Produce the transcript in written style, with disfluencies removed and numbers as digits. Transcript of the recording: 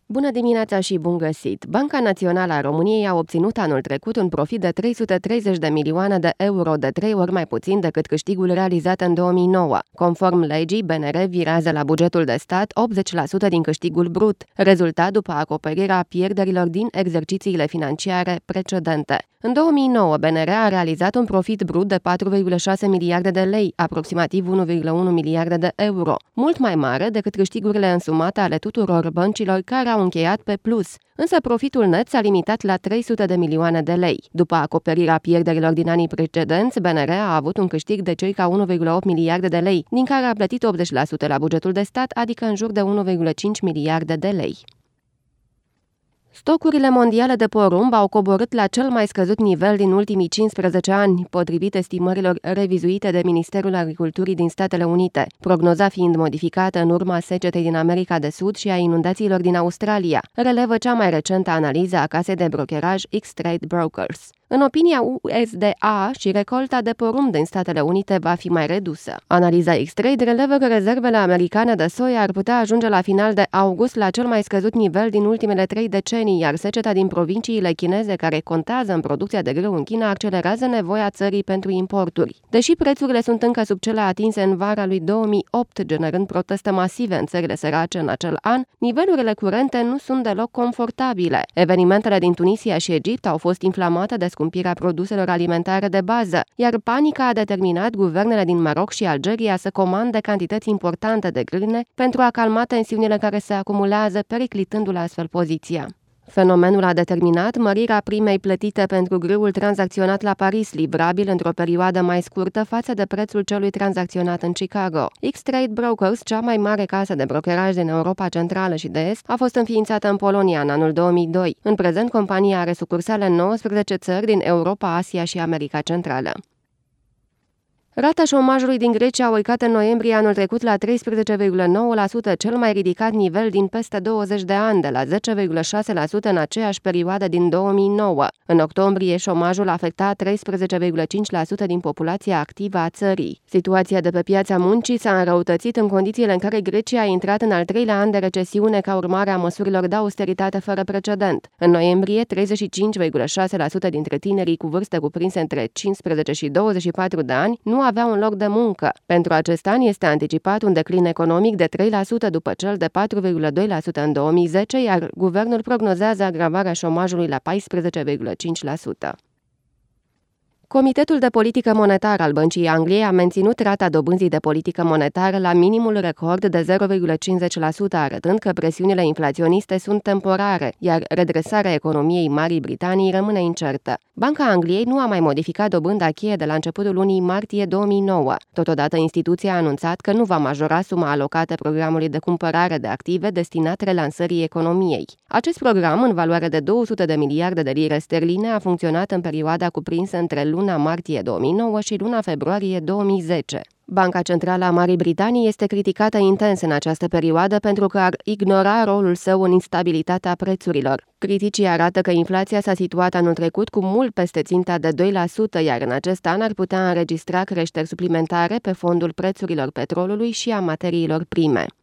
Bună dimineața și bun găsit! Banca Națională a României a obținut anul trecut un profit de 330 de milioane de euro, de 3 ori mai puțin decât câștigul realizat în 2009. Conform legii, BNR virează la bugetul de stat 80% din câștigul brut, rezultat după acoperirea pierderilor din exercițiile financiare precedente. În 2009, BNR a realizat un profit brut de 4,6 miliarde de lei, aproximativ 1,1 miliarde de euro, mult mai mare decât câștigurile însumate ale tuturor băncilor care au încheiat pe plus, însă profitul net s-a limitat la 300 de milioane de lei. După acoperirea pierderilor din anii precedenți, BNR a avut un câștig de circa 1,8 miliarde de lei, din care a plătit 80% la bugetul de stat, adică în jur de 1,5 miliarde de lei. Stocurile mondiale de porumb au coborât la cel mai scăzut nivel din ultimii 15 ani, potrivit estimărilor revizuite de Ministerul Agriculturii din Statele Unite, prognoza fiind modificată în urma secetei din America de Sud și a inundațiilor din Australia, relevă cea mai recentă analiză a casei de brokeraj X-Trade Brokers. În opinia USDA, și recolta de porumb din Statele Unite va fi mai redusă. Analiza X-Trade relevă că rezervele americane de soia ar putea ajunge la final de august la cel mai scăzut nivel din ultimele 3 decenii, iar seceta din provinciile chineze care contează în producția de grâu în China accelerează nevoia țării pentru importuri. Deși prețurile sunt încă sub cele atinse în vara lui 2008, generând proteste masive în țările sărace în acel an, nivelurile curente nu sunt deloc confortabile. Evenimentele din Tunisia și Egipt au fost inflamate de scumpirea produselor alimentare de bază, iar panica a determinat guvernele din Maroc și Algeria să comande cantități importante de grâne pentru a calma tensiunile care se acumulează, periclitându-le astfel poziția. Fenomenul a determinat mărirea primei plătite pentru grâul tranzacționat la Paris, livrabil într-o perioadă mai scurtă față de prețul celui tranzacționat în Chicago. X-Trade Brokers, cea mai mare casă de brokeraj din Europa Centrală și de Est, a fost înființată în Polonia în anul 2002. În prezent, compania are sucursale în 19 țări din Europa, Asia și America Centrală. Rata șomajului din Grecia a urcat în noiembrie anul trecut la 13,9%, cel mai ridicat nivel din peste 20 de ani, de la 10,6% în aceeași perioadă din 2009. În octombrie, șomajul afecta 13,5% din populația activă a țării. Situația de pe piața muncii s-a înrăutățit în condițiile în care Grecia a intrat în al 3-lea an de recesiune ca urmare a măsurilor de austeritate fără precedent. În noiembrie, 35,6% dintre tinerii cu vârste cuprinse între 15 și 24 de ani nu aveau un loc de muncă. Pentru acest an este anticipat un declin economic de 3% după cel de 4,2% în 2010, iar guvernul prognozează agravarea șomajului la 14,5%. Comitetul de politică monetară al Băncii Angliei a menținut rata dobânzii de politică monetară la minimul record de 0,50%, arătând că presiunile inflaționiste sunt temporare, iar redresarea economiei Marii Britanii rămâne incertă. Banca Angliei nu a mai modificat dobânda cheie de la începutul lunii martie 2009. Totodată, instituția a anunțat că nu va majora suma alocată programului de cumpărare de active destinat relansării economiei. Acest program, în valoare de 200 de miliarde de lire sterline, a funcționat în perioada cuprinsă între luna martie 2009 și luna februarie 2010. Banca Centrală a Marii Britanii este criticată intens în această perioadă pentru că ar ignora rolul său în instabilitatea prețurilor. Criticii arată că inflația s-a situat anul trecut cu mult peste ținta de 2%, iar în acest an ar putea înregistra creșteri suplimentare pe fondul prețurilor petrolului și a materiilor prime.